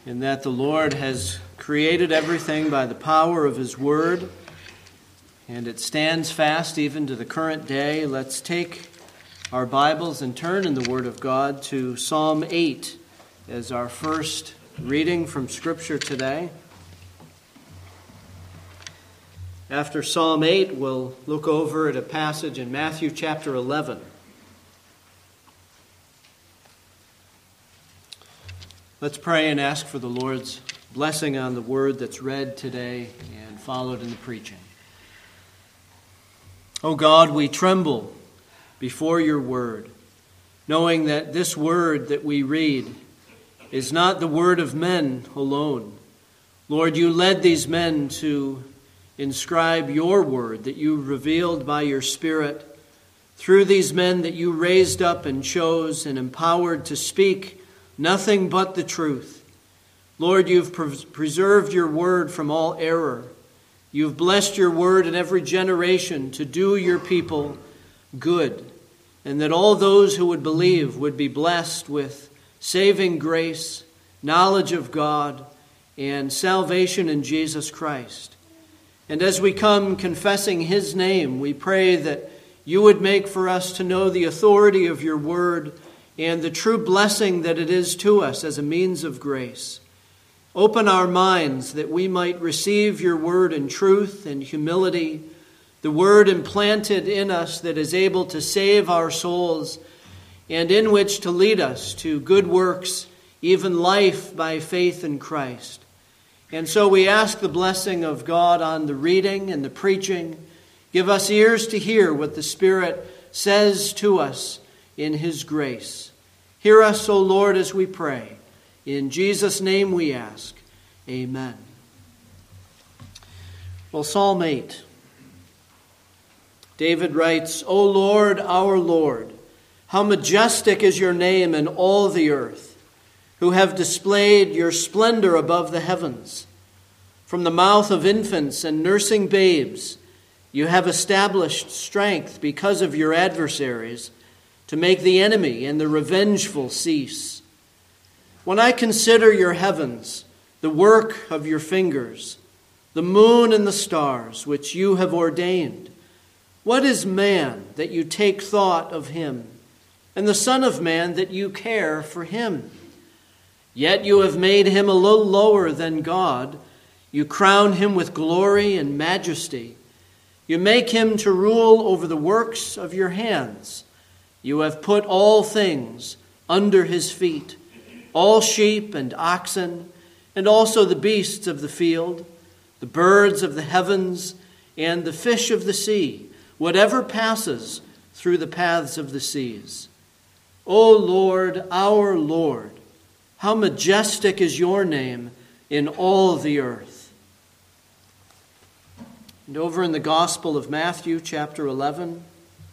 in that the Lord has created everything by the power of His Word, and it stands fast even to the current day. Let's take our Bibles and turn in the Word of God to Psalm 8 as our first reading from Scripture today. After Psalm 8, we'll look over at a passage in Matthew chapter 11. Let's pray and ask for the Lord's blessing on the word that's read today and followed in the preaching. O God, we tremble before your word, knowing that this word that we read is not the word of men alone. Lord, you led these men to inscribe your word that you revealed by your Spirit through these men that you raised up and chose and empowered to speak nothing but the truth. Lord, you've preserved your word from all error. You've blessed your word in every generation to do your people good, and that all those who would believe would be blessed with saving grace, knowledge of God, and salvation in Jesus Christ. And as we come confessing his name, we pray that you would make for us to know the authority of your word and the true blessing that it is to us as a means of grace. Open our minds that we might receive your word in truth and humility, the word implanted in us that is able to save our souls and in which to lead us to good works, even life by faith in Christ. And so we ask the blessing of God on the reading and the preaching. Give us ears to hear what the Spirit says to us in his grace. Hear us, O Lord, as we pray. In Jesus' name we ask. Amen. Well, Psalm 8. David writes, O Lord, our Lord, how majestic is your name in all the earth, who have displayed your splendor above the heavens. From the mouth of infants and nursing babes, you have established strength because of your adversaries, to make the enemy and the revengeful cease. When I consider your heavens, the work of your fingers, the moon and the stars which you have ordained, what is man that you take thought of him, and the Son of Man that you care for him? Yet you have made him a little lower than God. You crown him with glory and majesty. You make him to rule over the works of your hands. You have put all things under his feet, all sheep and oxen, and also the beasts of the field, the birds of the heavens, and the fish of the sea, whatever passes through the paths of the seas. O Lord, our Lord, how majestic is your name in all the earth. And over in the Gospel of Matthew, chapter 11,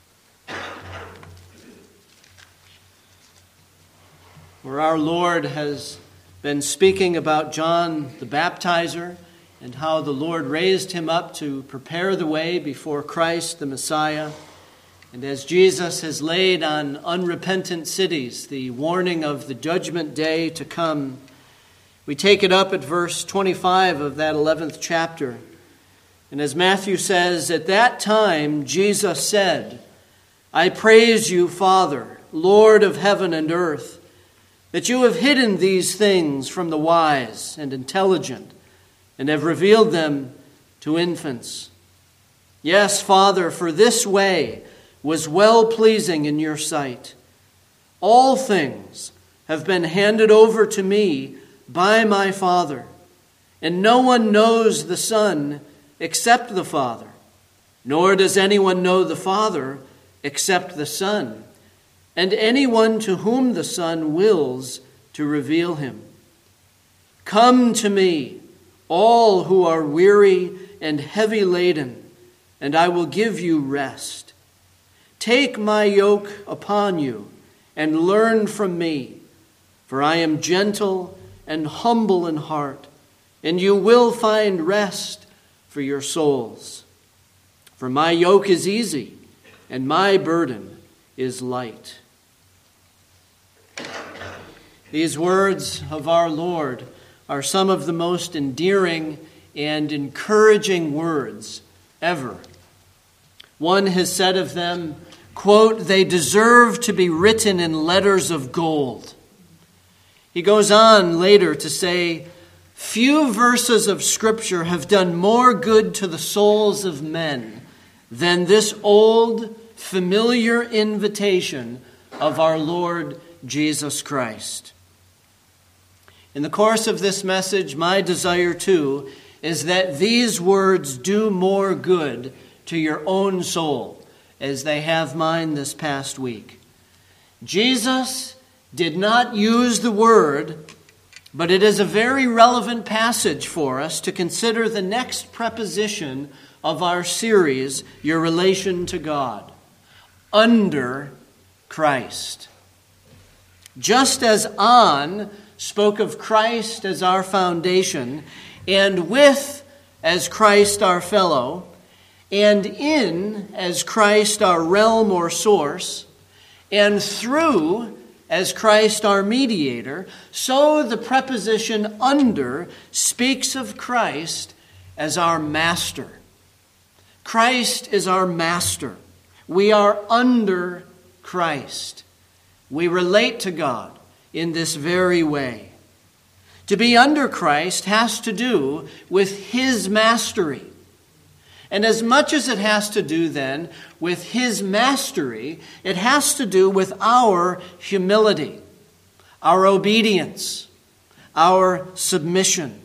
where our Lord has been speaking about John the Baptizer and how the Lord raised him up to prepare the way before Christ the Messiah. And as Jesus has laid on unrepentant cities the warning of the judgment day to come, we take it up at verse 25 of that 11th chapter. And as Matthew says, at that time Jesus said, I praise you, Father, Lord of heaven and earth, that you have hidden these things from the wise and intelligent and have revealed them to infants. Yes, Father, for this way was well-pleasing in your sight. All things have been handed over to me by my Father, and no one knows the Son except the Father, nor does anyone know the Father except the Son, and anyone to whom the Son wills to reveal him. Come to me, all who are weary and heavy laden, and I will give you rest. Take my yoke upon you and learn from me, for I am gentle and humble in heart, and you will find rest for your souls. For my yoke is easy and my burden is light. These words of our Lord are some of the most endearing and encouraging words ever. One has said of them, quote, "They deserve to be written in letters of gold." He goes on later to say, "Few verses of Scripture have done more good to the souls of men than this old, familiar invitation of our Lord Jesus Christ." In the course of this message, my desire too is that these words do more good to your own soul as they have mine this past week. Jesus did not use the word, but it is a very relevant passage for us to consider the next preposition of our series, Your Relation to God. Under Christ. Just as on spoke of Christ as our foundation, and with as Christ our fellow, and in as Christ our realm or source, and through as Christ our mediator, so the preposition under speaks of Christ as our master. Christ is our master. We are under Christ. We relate to God in this very way. To be under Christ has to do with His mastery. And as much as it has to do then with His mastery, it has to do with our humility, our obedience, our submission.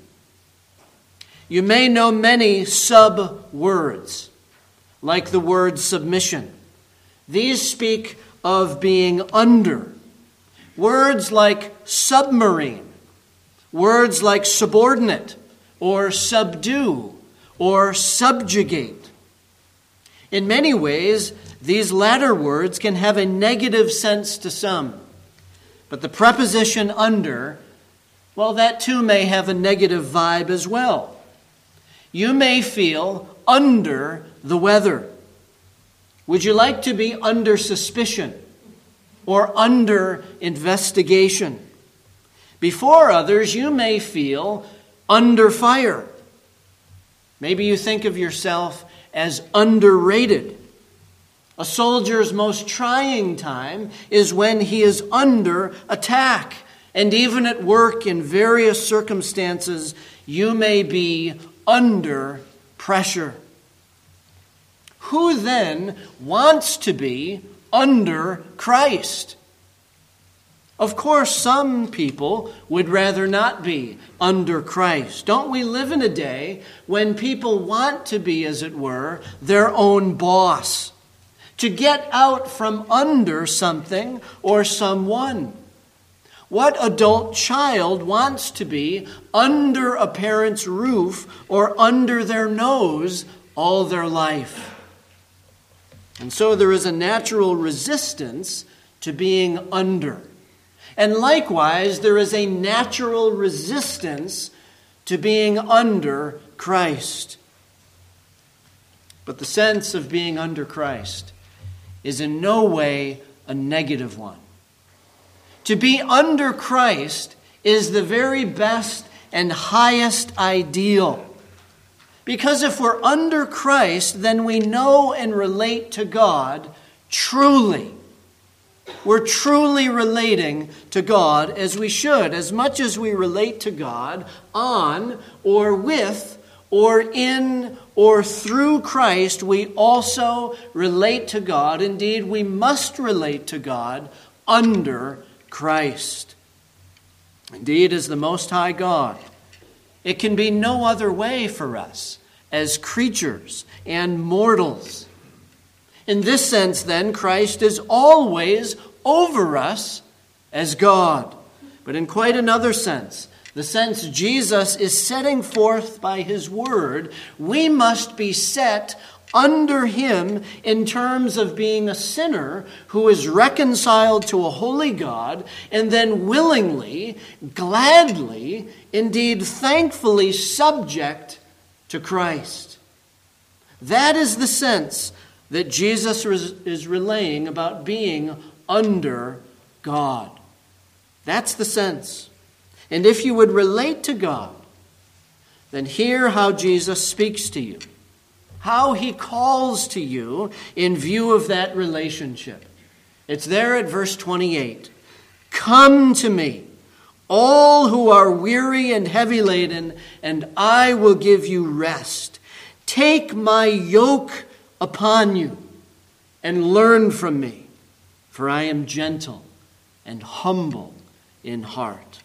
You may know many sub-words, like the word submission. These speak of being under. Words like submarine, words like subordinate, or subdue, or subjugate. In many ways, these latter words can have a negative sense to some. But the preposition under, well, that too may have a negative vibe as well. You may feel under the weather. Would you like to be under suspicion or under investigation? Before others, you may feel under fire. Maybe you think of yourself as underrated. A soldier's most trying time is when he is under attack. And even at work in various circumstances, you may be under pressure. Who then wants to be under Christ? Of course, some people would rather not be under Christ. Don't we live in a day when people want to be, as it were, their own boss? To get out from under something or someone. What adult child wants to be under a parent's roof or under their nose all their life? And so there is a natural resistance to being under. And likewise, there is a natural resistance to being under Christ. But the sense of being under Christ is in no way a negative one. To be under Christ is the very best and highest ideal. Because if we're under Christ, then we know and relate to God truly. We're truly relating to God as we should. As much as we relate to God on or with or in or through Christ, we also relate to God. Indeed, we must relate to God under Christ. Indeed, as the Most High God, it can be no other way for us as creatures and mortals. In this sense, then, Christ is always over us as God. But in quite another sense, the sense Jesus is setting forth by His word, we must be set under Him in terms of being a sinner who is reconciled to a holy God and then willingly, gladly, indeed thankfully subject to Christ. That is the sense that Jesus is relaying about being under God. That's the sense. And if you would relate to God, then hear how Jesus speaks to you, how he calls to you in view of that relationship. It's there at verse 28. Come to me, all who are weary and heavy laden, and I will give you rest. Take my yoke upon you and learn from me, for I am gentle and humble in heart.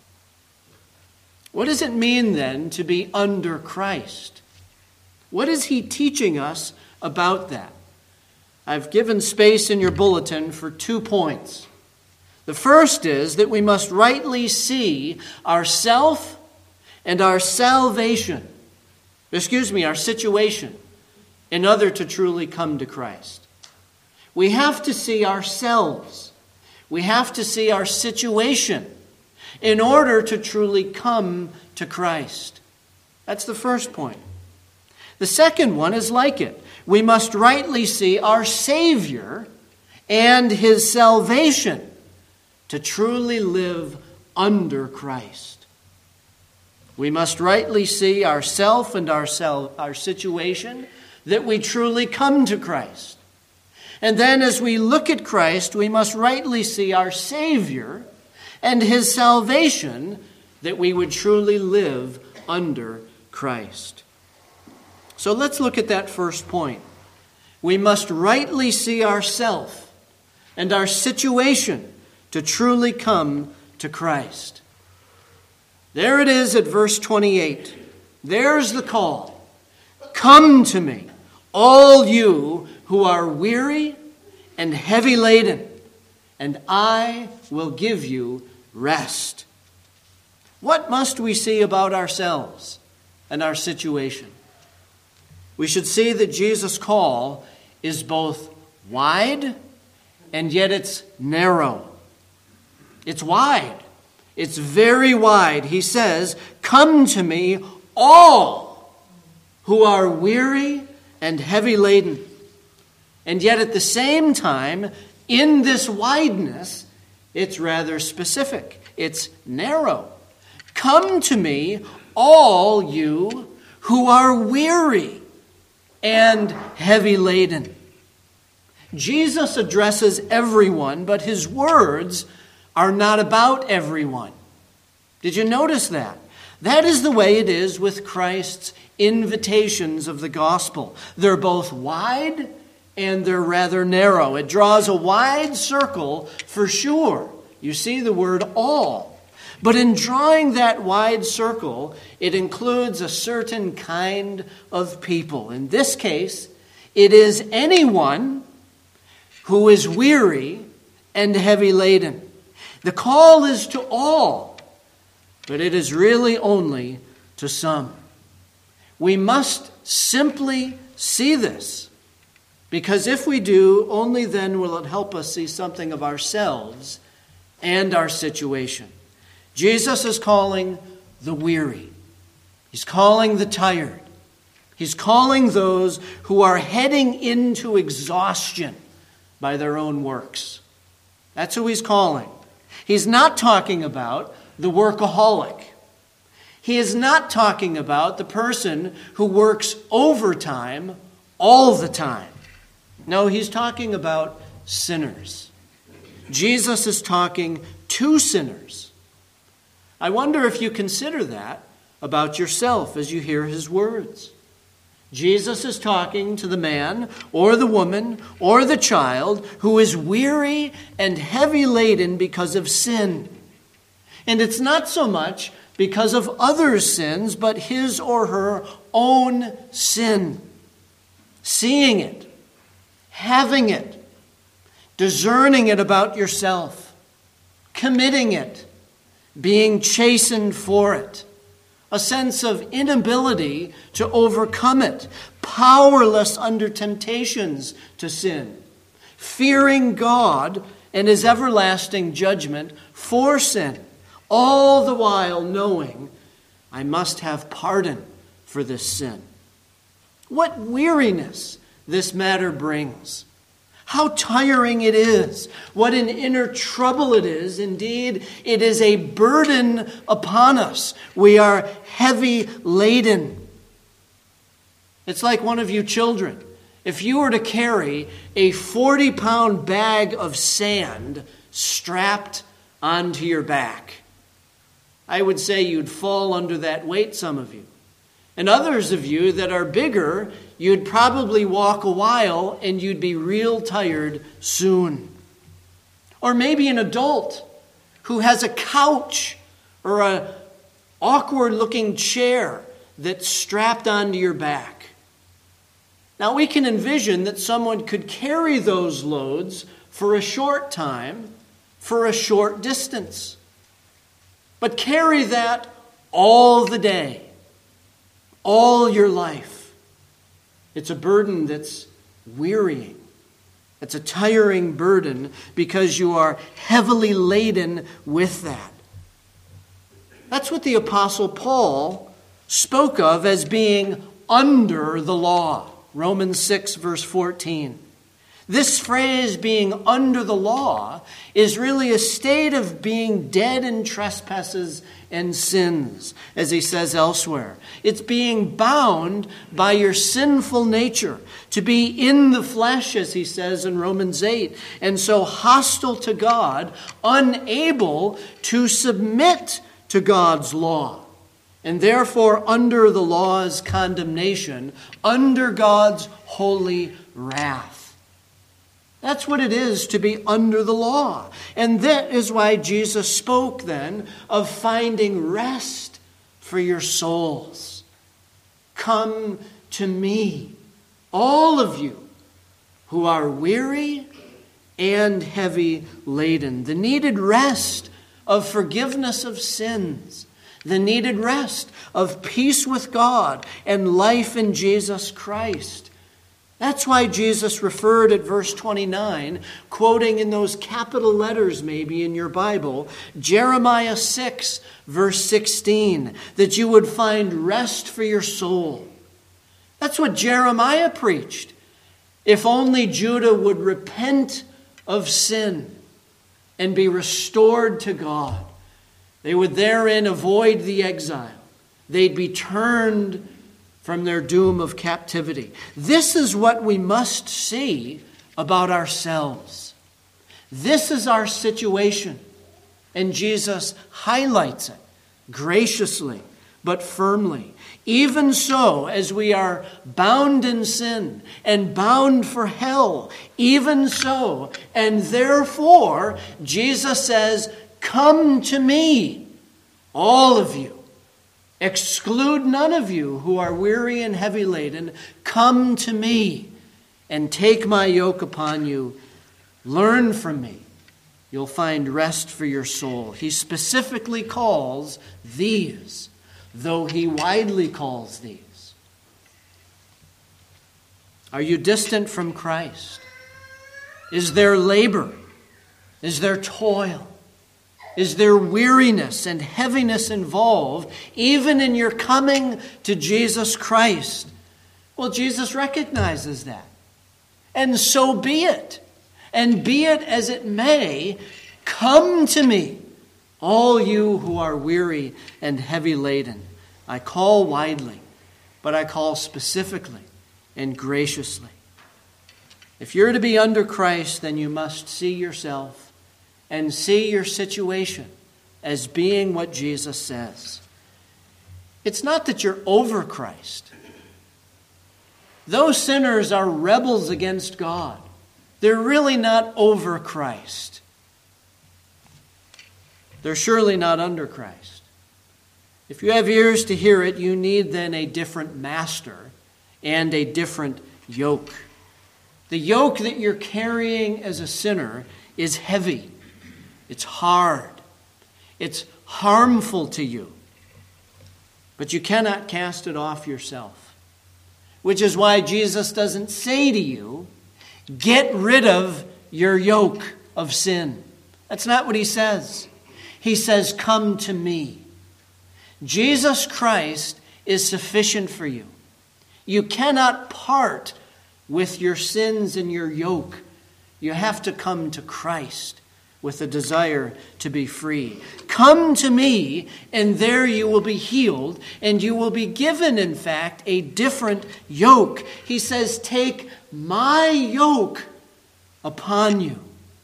What does it mean then to be under Christ? What is he teaching us about that? I've given space in your bulletin for 2 points. The first is that we must rightly see ourself and our salvation, our situation, in order to truly come to Christ. We have to see ourselves. We have to see our situation in order to truly come to Christ. That's the first point. The second one is like it. We must rightly see our Savior and his salvation to truly live under Christ. We must rightly see ourself and our situation that we truly come to Christ. And then as we look at Christ, we must rightly see our Savior and his salvation that we would truly live under Christ. So let's look at that first point. We must rightly see ourself and our situation to truly come to Christ. There it is at verse 28. There's the call. Come to me, all you who are weary and heavy laden, and I will give you rest. What must we see about ourselves and our situation? We should see that Jesus' call is both wide and yet it's narrow. It's wide. It's very wide. He says, come to me, all who are weary and heavy laden. And yet at the same time, in this wideness, it's rather specific. It's narrow. Come to me, all you who are weary and heavy laden. Jesus addresses everyone, but his words are not about everyone. Did you notice that? That is the way it is with Christ's invitations of the gospel. They're both wide and they're rather narrow. It draws a wide circle for sure. You see the word all. But in drawing that wide circle, it includes a certain kind of people. In this case, it is anyone who is weary and heavy laden. The call is to all, but it is really only to some. We must simply see this, because if we do, only then will it help us see something of ourselves and our situation. Jesus is calling the weary. He's calling the tired. He's calling those who are heading into exhaustion by their own works. That's who he's calling. He's not talking about the workaholic. He is not talking about the person who works overtime all the time. No, he's talking about sinners. Jesus is talking to sinners. I wonder if you consider that about yourself as you hear his words. Jesus is talking to the man or the woman or the child who is weary and heavy laden because of sin. And it's not so much because of others' sins, but his or her own sin. Seeing it, having it, discerning it about yourself, committing it, being chastened for it. A sense of inability to overcome it, powerless under temptations to sin, fearing God and his everlasting judgment for sin, all the while knowing I must have pardon for this sin. What weariness this matter brings. How tiring it is. What an inner trouble it is. Indeed, it is a burden upon us. We are heavy laden. It's like one of you children. If you were to carry a 40-pound bag of sand strapped onto your back, I would say you'd fall under that weight, some of you. And others of you that are bigger, you'd probably walk a while and you'd be real tired soon. Or maybe an adult who has a couch or an awkward-looking chair that's strapped onto your back. Now, we can envision that someone could carry those loads for a short time, for a short distance. But carry that all the day, all your life. It's a burden that's wearying. It's a tiring burden because you are heavily laden with that. That's what the Apostle Paul spoke of as being under the law. Romans 6, verse 14. This phrase, being under the law, is really a state of being dead in trespasses and sins, as he says elsewhere. It's being bound by your sinful nature, to be in the flesh, as he says in Romans 8, and so hostile to God, unable to submit to God's law. And therefore, under the law's condemnation, under God's holy wrath. That's what it is to be under the law. And that is why Jesus spoke then of finding rest for your souls. Come to me, all of you who are weary and heavy laden. The needed rest of forgiveness of sins. The needed rest of peace with God and life in Jesus Christ. That's why Jesus referred at verse 29, quoting in those capital letters maybe in your Bible, Jeremiah 6, verse 16, that you would find rest for your soul. That's what Jeremiah preached. If only Judah would repent of sin and be restored to God, they would therein avoid the exile. They'd be turned from their doom of captivity. This is what we must see about ourselves. This is our situation. And Jesus highlights it graciously but firmly. Even so, as we are bound in sin and bound for hell, even so, and therefore, Jesus says, come to me, all of you. Exclude none of you who are weary and heavy laden. Come to me and take my yoke upon you. Learn from me. You'll find rest for your soul. He specifically calls these, though he widely calls these. Are you distant from Christ? Is there labor? Is there toil? Is there weariness and heaviness involved, even in your coming to Jesus Christ? Well, Jesus recognizes that. And so be it. And be it as it may, come to me, all you who are weary and heavy laden. I call widely, but I call specifically and graciously. If you're to be under Christ, then you must see yourself and see your situation as being what Jesus says. It's not that you're over Christ. Those sinners are rebels against God. They're really not over Christ. They're surely not under Christ. If you have ears to hear it, you need then a different master and a different yoke. The yoke that you're carrying as a sinner is heavy. It's hard. It's harmful to you. But you cannot cast it off yourself. Which is why Jesus doesn't say to you, get rid of your yoke of sin. That's not what he says. He says, come to me. Jesus Christ is sufficient for you. You cannot part with your sins and your yoke. You have to come to Christ with a desire to be free. Come to me, and there you will be healed, and you will be given, in fact, a different yoke. He says, take my yoke upon you.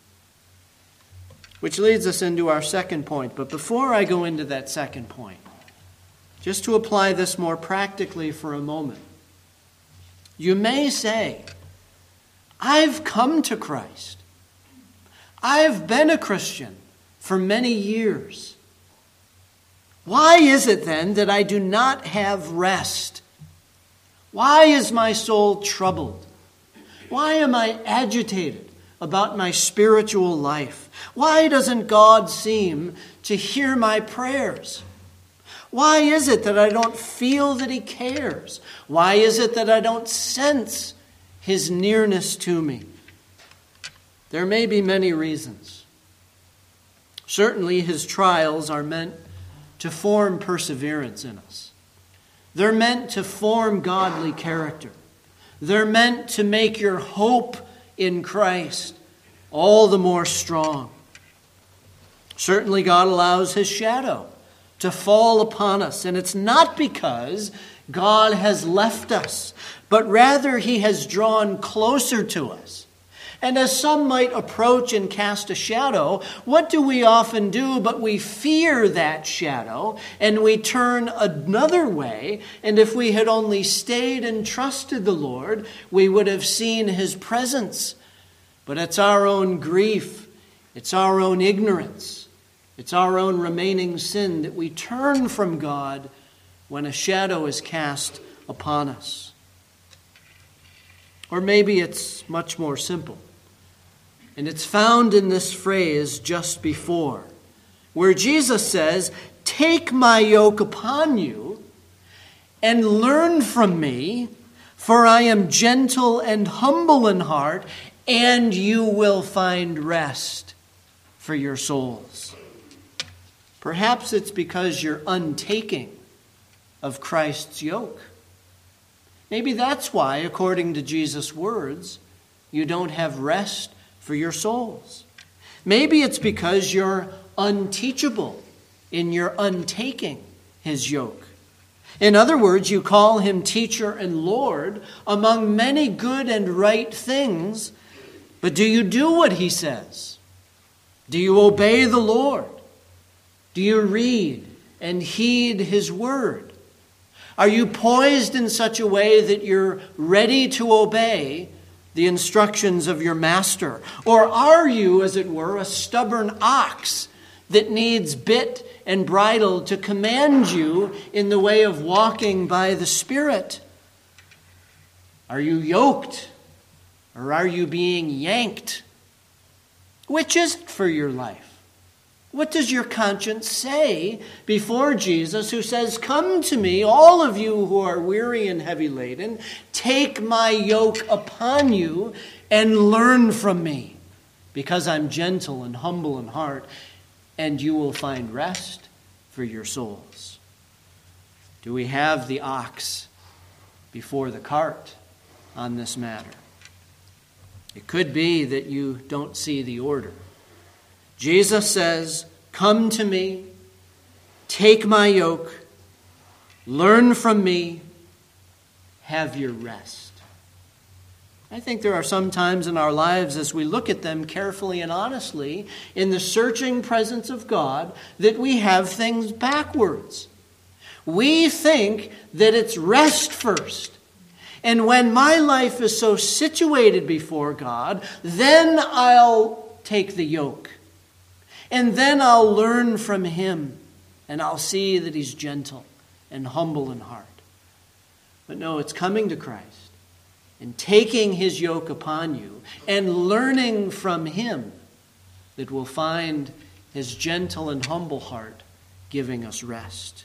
Which leads us into our second point. But before I go into that second point, just to apply this more practically for a moment, you may say, I've come to Christ. I've been a Christian for many years. Why is it then that I do not have rest? Why is my soul troubled? Why am I agitated about my spiritual life? Why doesn't God seem to hear my prayers? Why is it that I don't feel that He cares? Why is it that I don't sense His nearness to me? There may be many reasons. Certainly, His trials are meant to form perseverance in us. They're meant to form godly character. They're meant to make your hope in Christ all the more strong. Certainly, God allows His shadow to fall upon us, and it's not because God has left us, but rather He has drawn closer to us. And as some might approach and cast a shadow, what do we often do? But we fear that shadow, and we turn another way. And if we had only stayed and trusted the Lord, we would have seen His presence. But it's our own grief, it's our own ignorance, it's our own remaining sin that we turn from God when a shadow is cast upon us. Or maybe it's much more simple. And it's found in this phrase just before, where Jesus says, take my yoke upon you and learn from me, for I am gentle and humble in heart, and you will find rest for your souls. Perhaps it's because you're untaking of Christ's yoke. Maybe that's why, according to Jesus' words, you don't have rest for your souls. Maybe it's because you're unteachable in your untaking His yoke. In other words, you call Him teacher and Lord among many good and right things, but do you do what He says? Do you obey the Lord? Do you read and heed His word? Are you poised in such a way that you're ready to obey the instructions of your master? Or are you, as it were, a stubborn ox that needs bit and bridle to command you in the way of walking by the Spirit? Are you yoked, or are you being yanked? Which is it for your life? What does your conscience say before Jesus, who says, come to me, all of you who are weary and heavy laden, take my yoke upon you and learn from me, because I'm gentle and humble in heart, and you will find rest for your souls. Do we have the ox before the cart on this matter? It could be that you don't see the order. Jesus says, come to me, take my yoke, learn from me, have your rest. I think there are some times in our lives as we look at them carefully and honestly in the searching presence of God that we have things backwards. We think that it's rest first. And when my life is so situated before God, then I'll take the yoke. And then I'll learn from Him, and I'll see that He's gentle and humble in heart. But no, it's coming to Christ and taking His yoke upon you and learning from Him that we'll find His gentle and humble heart giving us rest.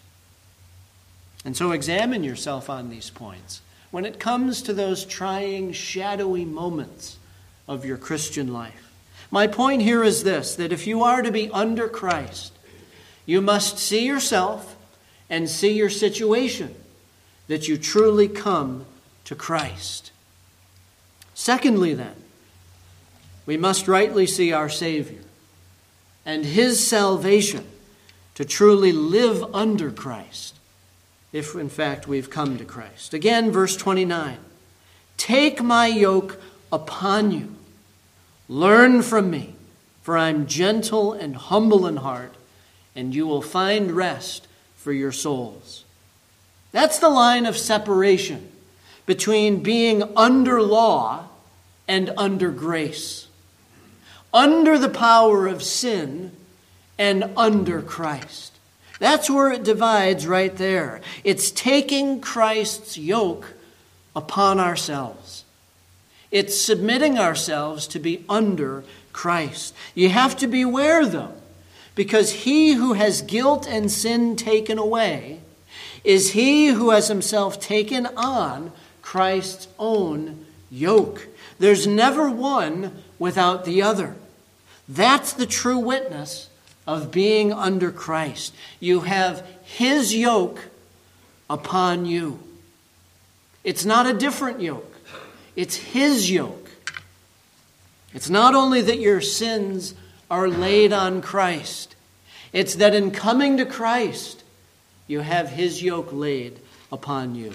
And so examine yourself on these points when it comes to those trying, shadowy moments of your Christian life. My point here is this, that if you are to be under Christ, you must see yourself and see your situation, that you truly come to Christ. Secondly then, we must rightly see our Savior and his salvation to truly live under Christ, if in fact we've come to Christ. Again, verse 29, take my yoke upon you. Learn from me, for I'm gentle and humble in heart, and you will find rest for your souls. That's the line of separation between being under law and under grace. Under the power of sin and under Christ. That's where it divides right there. It's taking Christ's yoke upon ourselves. It's submitting ourselves to be under Christ. You have to beware, though, because he who has guilt and sin taken away is he who has himself taken on Christ's own yoke. There's never one without the other. That's the true witness of being under Christ. You have his yoke upon you. It's not a different yoke. It's his yoke. It's not only that your sins are laid on Christ. It's that in coming to Christ, you have his yoke laid upon you.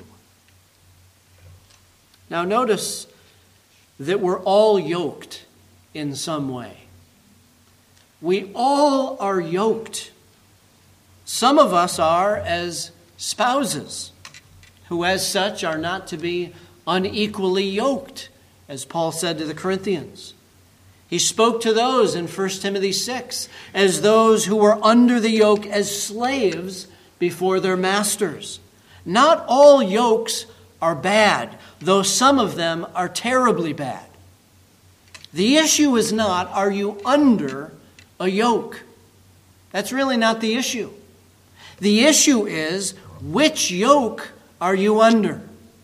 Now notice that we're all yoked in some way. We all are yoked. Some of us are as spouses, who as such are not to be unequally yoked, as Paul said to the Corinthians. He spoke to those in 1 Timothy 6 as those who were under the yoke as slaves before their masters. Not all yokes are bad, though some of them are terribly bad. The issue is not, are you under a yoke? That's really not the issue. The issue is, which yoke are you under?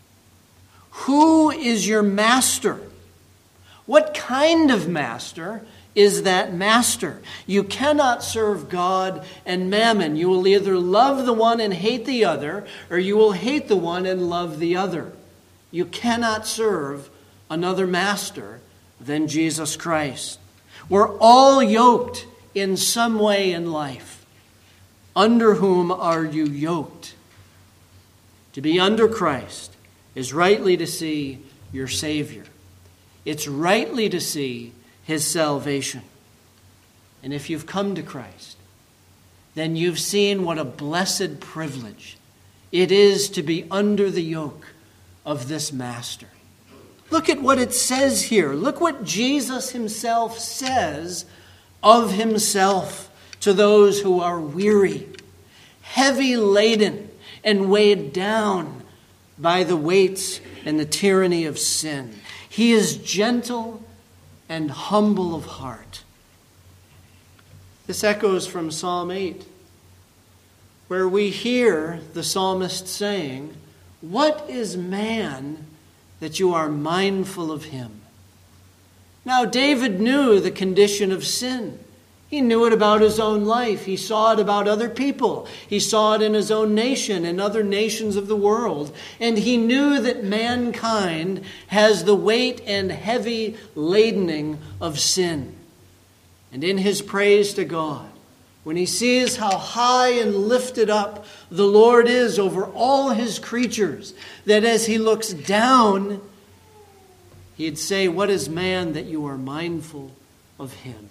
Who is your master? What kind of master is that master? You cannot serve God and mammon. You will either love the one and hate the other, or you will hate the one and love the other. You cannot serve another master than Jesus Christ. We're all yoked in some way in life. Under whom are you yoked? To be under Christ is rightly to see your Savior. It's rightly to see his salvation. And if you've come to Christ, then you've seen what a blessed privilege it is to be under the yoke of this master. Look at what it says here. Look what Jesus himself says of himself to those who are weary, heavy laden, and weighed down by the weights and the tyranny of sin. He is gentle and humble of heart. This echoes from Psalm 8, where we hear the psalmist saying, "What is man that you are mindful of him?" Now, David knew the condition of sin. He knew it about his own life. He saw it about other people. He saw it in his own nation and other nations of the world. And he knew that mankind has the weight and heavy ladening of sin. And in his praise to God, when he sees how high and lifted up the Lord is over all his creatures, that as he looks down, he'd say, "What is man that you are mindful of him?"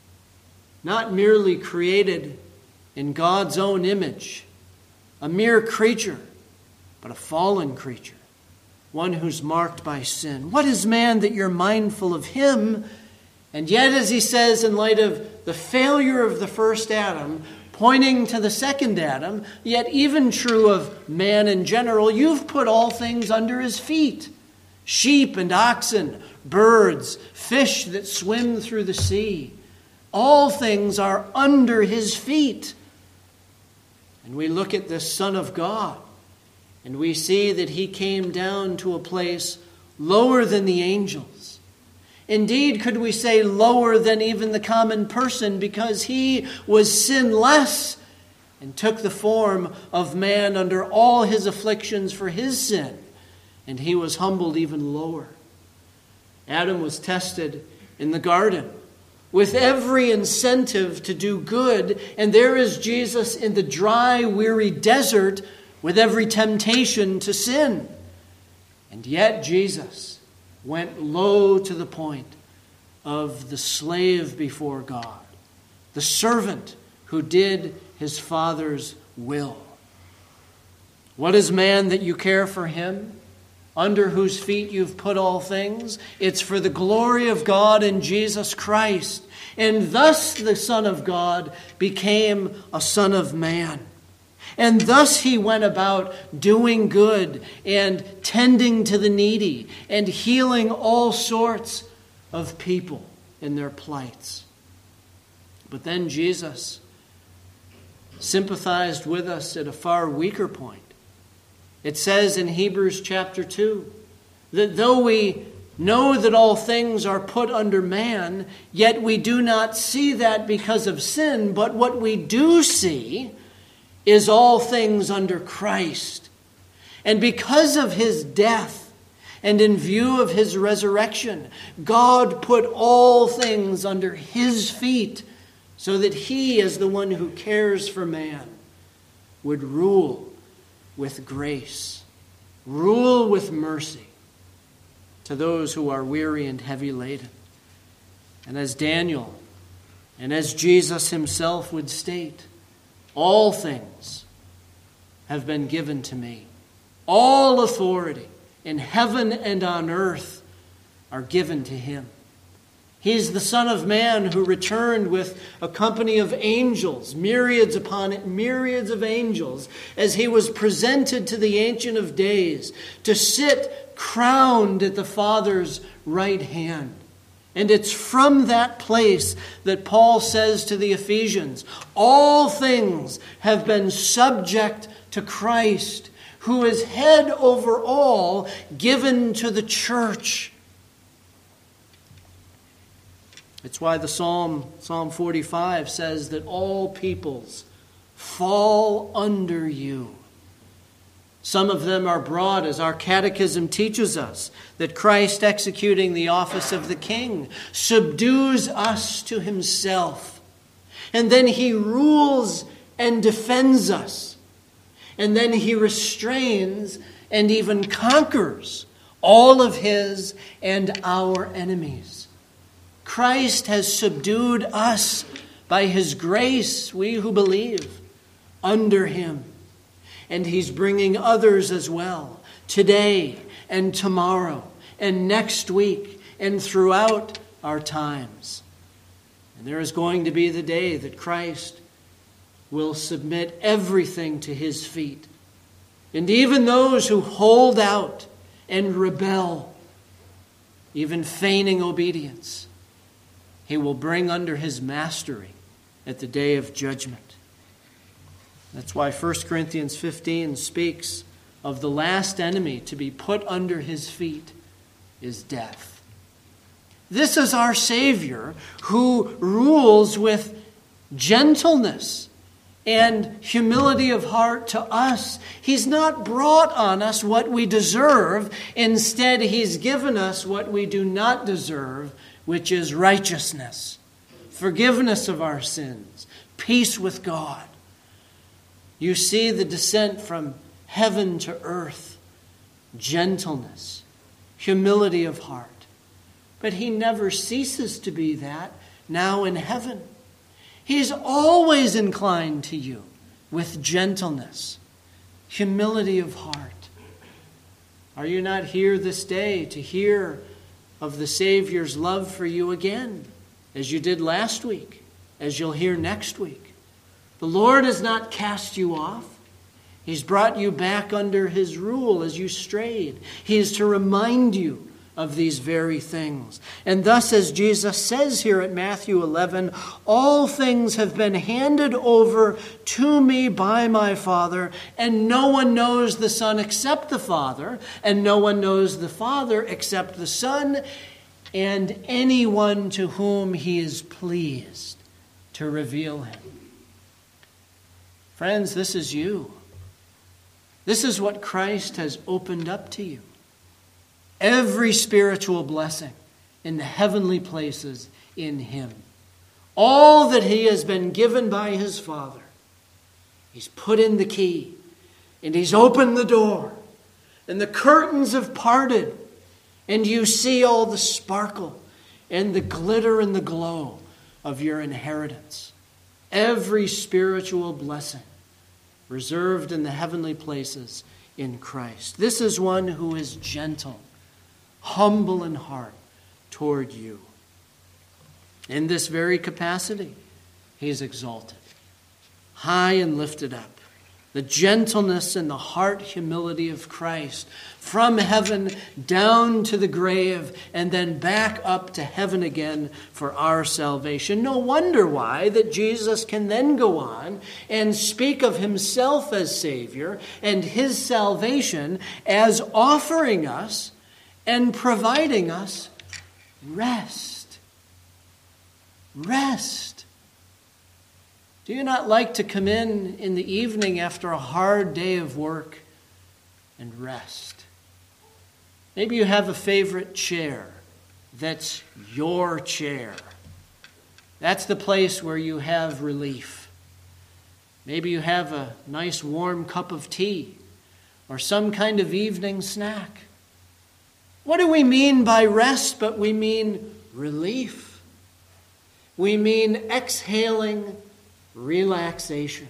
Not merely created in God's own image, a mere creature, but a fallen creature, one who's marked by sin. What is man that you're mindful of him? And yet, as he says, in light of the failure of the first Adam, pointing to the second Adam, yet even true of man in general, you've put all things under his feet. Sheep and oxen, birds, fish that swim through the sea. All things are under his feet. And we look at this Son of God, and we see that he came down to a place lower than the angels. Indeed, could we say lower than even the common person, because he was sinless and took the form of man under all his afflictions for his sin, and he was humbled even lower. Adam was tested in the garden with every incentive to do good. And there is Jesus in the dry, weary desert with every temptation to sin. And yet Jesus went low to the point of the slave before God, the servant who did his Father's will. What is man that you care for him, under whose feet you've put all things? It's for the glory of God in Jesus Christ. And thus the Son of God became a Son of Man. And thus he went about doing good and tending to the needy and healing all sorts of people in their plights. But then Jesus sympathized with us at a far weaker point. It says in Hebrews chapter 2 that though we know that all things are put under man, yet we do not see that because of sin, but what we do see is all things under Christ. And because of his death and in view of his resurrection, God put all things under his feet so that he, as the one who cares for man, would rule with grace, rule with mercy to those who are weary and heavy laden. And as Daniel and as Jesus himself would state, all things have been given to me. All authority in heaven and on earth are given to him. He's the Son of Man who returned with a company of angels, myriads upon it, myriads of angels, as he was presented to the Ancient of Days to sit crowned at the Father's right hand. And it's from that place that Paul says to the Ephesians, all things have been subject to Christ, who is head over all, given to the church. It's why the Psalm 45 says that all peoples fall under you. Some of them are brought, as our catechism teaches us, that Christ, executing the office of the king, subdues us to himself. And then he rules and defends us. And then he restrains and even conquers all of his and our enemies. Christ has subdued us by his grace, we who believe, under him. And he's bringing others as well, today and tomorrow and next week and throughout our times. And there is going to be the day that Christ will submit everything to his feet. And even those who hold out and rebel, even feigning obedience, he will bring under his mastery at the day of judgment. That's why 1 Corinthians 15 speaks of the last enemy to be put under his feet is death. This is our Savior who rules with gentleness and humility of heart to us. He's not brought on us what we deserve. Instead, he's given us what we do not deserve, which is righteousness, forgiveness of our sins, peace with God. You see the descent from heaven to earth, gentleness, humility of heart. But he never ceases to be that now in heaven. He's always inclined to you with gentleness, humility of heart. Are you not here this day to hear of the Savior's love for you again, as you did last week, as you'll hear next week? The Lord has not cast you off. He's brought you back under his rule as you strayed. He is to remind you of these very things. And thus, as Jesus says here at Matthew 11, all things have been handed over to me by my Father, and no one knows the Son except the Father, and no one knows the Father except the Son, and anyone to whom he is pleased to reveal him. Friends, this is you. This is what Christ has opened up to you. Every spiritual blessing in the heavenly places in him. All that he has been given by his Father, he's put in the key, and he's opened the door, and the curtains have parted, and you see all the sparkle and the glitter and the glow of your inheritance. Every spiritual blessing reserved in the heavenly places in Christ. This is one who is gentle, humble in heart toward you. In this very capacity, he is exalted, high and lifted up. The gentleness and the heart humility of Christ from heaven down to the grave and then back up to heaven again for our salvation. No wonder why that Jesus can then go on and speak of himself as Savior and his salvation as offering us and providing us rest. Rest. Do you not like to come in the evening after a hard day of work and rest? Maybe you have a favorite chair that's your chair. That's the place where you have relief. Maybe you have a nice warm cup of tea or some kind of evening snack. What do we mean by rest? But we mean relief. We mean exhaling relaxation.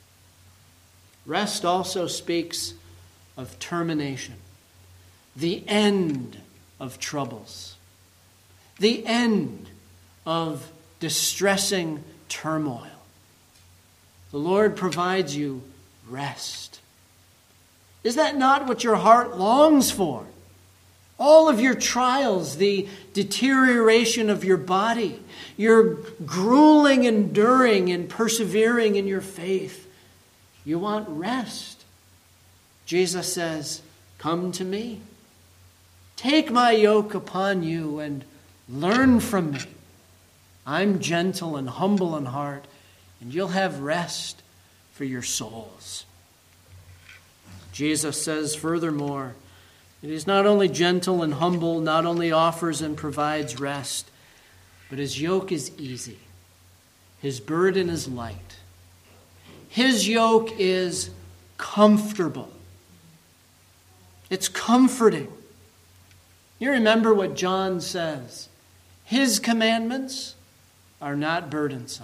Rest also speaks of termination, the end of troubles, the end of distressing turmoil. The Lord provides you rest. Is that not what your heart longs for? All of your trials, the deterioration of your body, your grueling enduring and persevering in your faith. You want rest. Jesus says, "Come to me. Take my yoke upon you and learn from me. I'm gentle and humble in heart, and you'll have rest for your souls." Jesus says furthermore, it is not only gentle and humble, not only offers and provides rest, but his yoke is easy. His burden is light. His yoke is comfortable. It's comforting. You remember what John says. His commandments are not burdensome.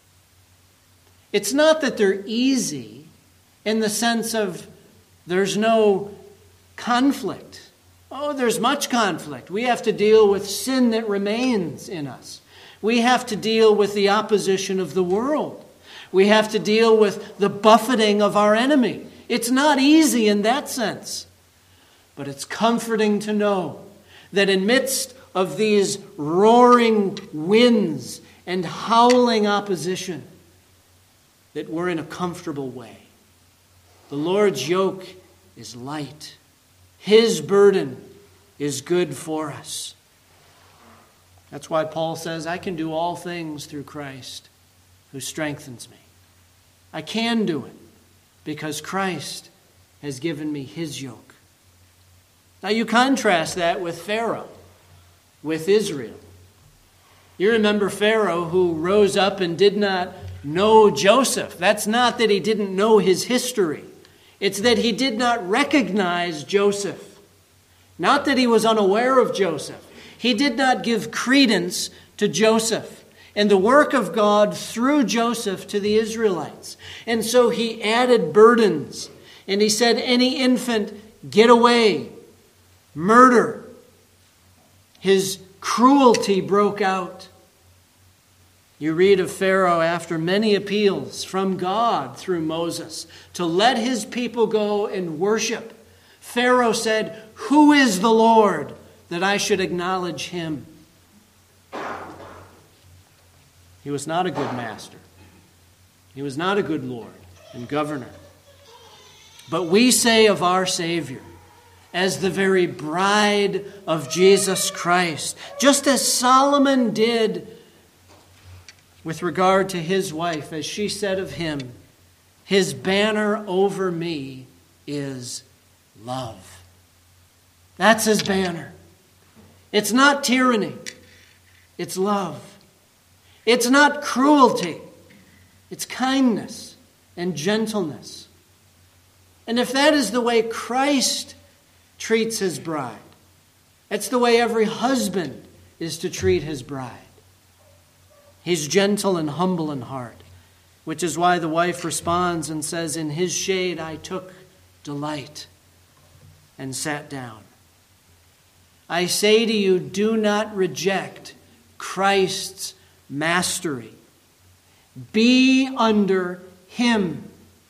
It's not that they're easy in the sense of there's no conflict. Oh, there's much conflict. We have to deal with sin that remains in us. We have to deal with the opposition of the world. We have to deal with the buffeting of our enemy. It's not easy in that sense. But it's comforting to know that in midst of these roaring winds and howling opposition, that we're in a comfortable way. The Lord's yoke is light. His burden is good for us. That's why Paul says, I can do all things through Christ who strengthens me. I can do it because Christ has given me his yoke. Now you contrast that with Pharaoh, with Israel. You remember Pharaoh who rose up and did not know Joseph. That's not that he didn't know his history. It's that he did not recognize Joseph. Not that he was unaware of Joseph. He did not give credence to Joseph and the work of God through Joseph to the Israelites. And so he added burdens. And he said, any infant, get away. Murder. His cruelty broke out. You read of Pharaoh after many appeals from God through Moses to let his people go and worship. Pharaoh said, who is the Lord that I should acknowledge him? He was not a good master. He was not a good Lord and governor. But we say of our Savior, as the very bride of Jesus Christ, just as Solomon did with regard to his wife, as she said of him, his banner over me is love. That's his banner. It's not tyranny. It's love. It's not cruelty. It's kindness and gentleness. And if that is the way Christ treats his bride, it's the way every husband is to treat his bride. He's gentle and humble in heart, which is why the wife responds and says, "In his shade I took delight," and sat down. I say to you, do not reject Christ's mastery. Be under him.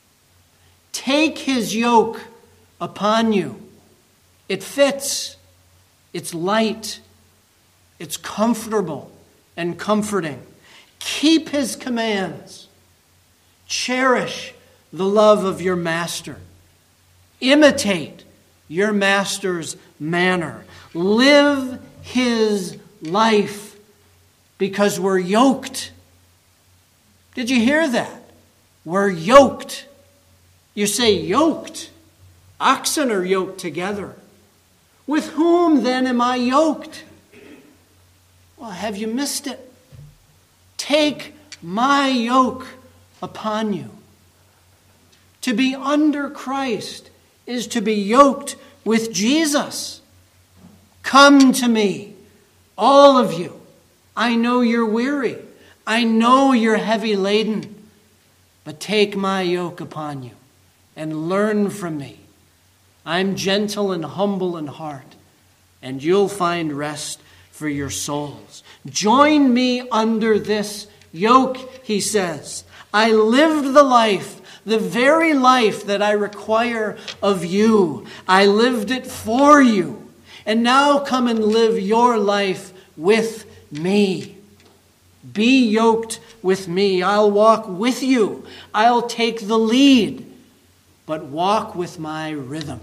Take his yoke upon you. It fits. It's light. It's comfortable and comforting. Keep his commands. Cherish the love of your master. Imitate your master's manner. Live his life, because we're yoked. Did you hear that? We're yoked. You say yoked. Oxen are yoked together. With whom then am I yoked? Well, have you missed it? Take my yoke upon you. To be under Christ is to be yoked with Jesus. Come to me, all of you. I know you're weary. I know you're heavy laden. But take my yoke upon you and learn from me. I'm gentle and humble in heart, and you'll find rest for your souls. Join me under this yoke, he says. I lived the life, the very life that I require of you. I lived it for you. And now come and live your life with me. Be yoked with me. I'll walk with you. I'll take the lead, but walk with my rhythm.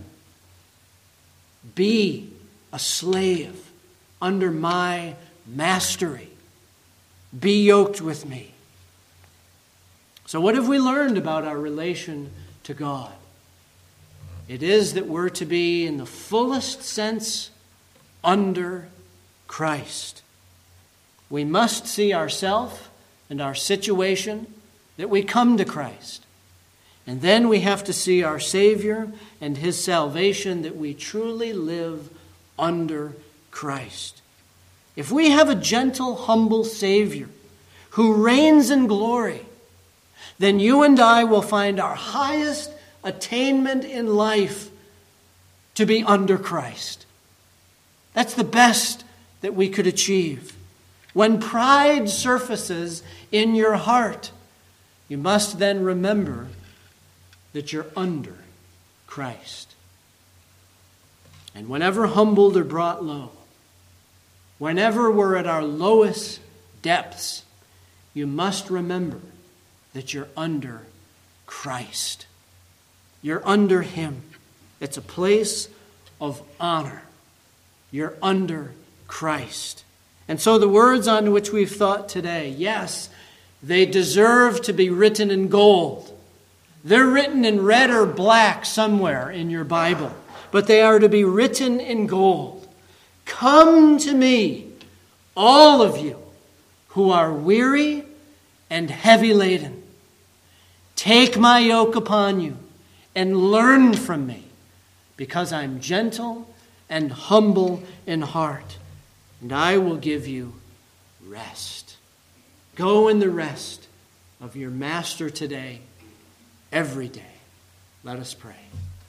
Be a slave under my mastery. Be yoked with me. So what have we learned about our relation to God? It is that we're to be, in the fullest sense, under Christ. We must see ourselves and our situation that we come to Christ. And then we have to see our Savior and his salvation, that we truly live under Christ. If we have a gentle, humble Savior who reigns in glory, then you and I will find our highest attainment in life to be under Christ. That's the best that we could achieve. When pride surfaces in your heart, you must then remember that you're under Christ. And whenever humbled or brought low, whenever we're at our lowest depths, you must remember that you're under Christ. You're under him. It's a place of honor. You're under Christ. And so the words on which we've thought today, yes, they deserve to be written in gold. They're written in red or black somewhere in your Bible, but they are to be written in gold. Come to me, all of you who are weary and heavy laden. Take my yoke upon you and learn from me, because I'm gentle and humble in heart, and I will give you rest. Go in the rest of your master today, every day. Let us pray.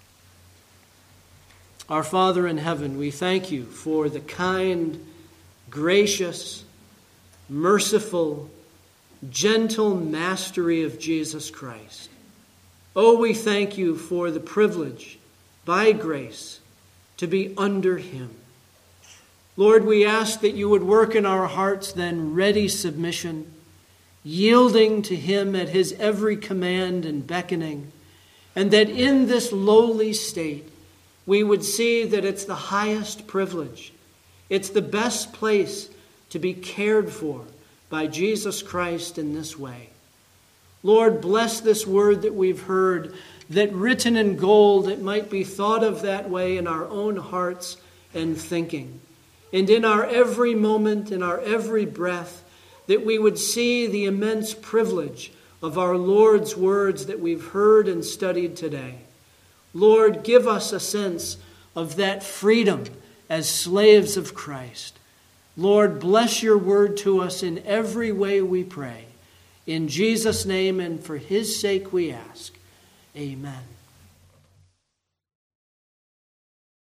Our Father in heaven, we thank you for the kind, gracious, merciful, gentle mastery of Jesus Christ. Oh, we thank you for the privilege, by grace, to be under him. Lord, we ask that you would work in our hearts then ready submission, yielding to him at his every command and beckoning, and that in this lowly state we would see that it's the highest privilege. It's the best place to be cared for by Jesus Christ in this way. Lord, bless this word that we've heard, that written in gold, it might be thought of that way in our own hearts and thinking. and in our every moment, in our every breath, that we would see the immense privilege of our Lord's words that we've heard and studied today. Lord, give us a sense of that freedom as slaves of Christ. Lord, bless your word to us in every way, we pray. In Jesus' name and for his sake we ask. Amen.